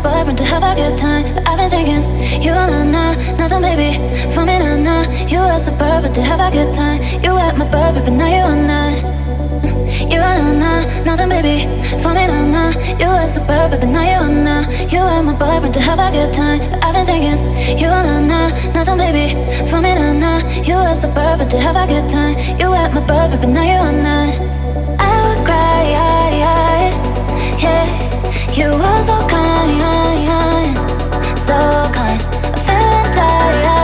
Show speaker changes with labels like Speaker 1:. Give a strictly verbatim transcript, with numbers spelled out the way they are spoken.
Speaker 1: boyfriend to have a good time, but I've been thinking, you nah nah, nothing baby, for me nah nah. You are so perfect to have a good time. You were my perfect, but now you are not. You are nah nah, nothing baby, for me nah nah. You are so perfect, but now you are not. You are my boyfriend to have a good time, but I've been thinking, you nah nah, nothing baby, for me nah nah. You are so perfect to have a good time. You were my perfect, but now you are not. I would cry, yeah, yeah, yeah. You were so kind, so kind. I feel I'm tired.